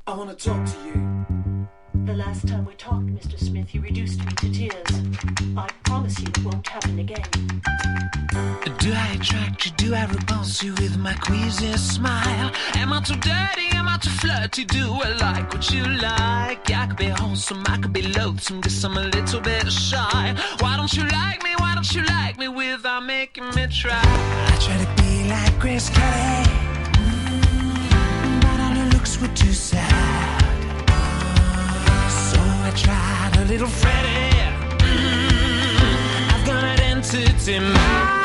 I want to talk to you. The last time we talked, Mr. Smith, you reduced me to tears. I promise you it won't happen again. Do I attract you? Do I repulse you with my queasy smile? Am I too dirty? Am I too flirty? Do I like what you like? I could be wholesome, I could be loathsome, guess I'm a little bit shy. Why don't you like me? Why don't you like me without making me try? I try to be like Grace Kelly, but all her looks were too sad. So I tried a little Freddie. I've got an entity mind.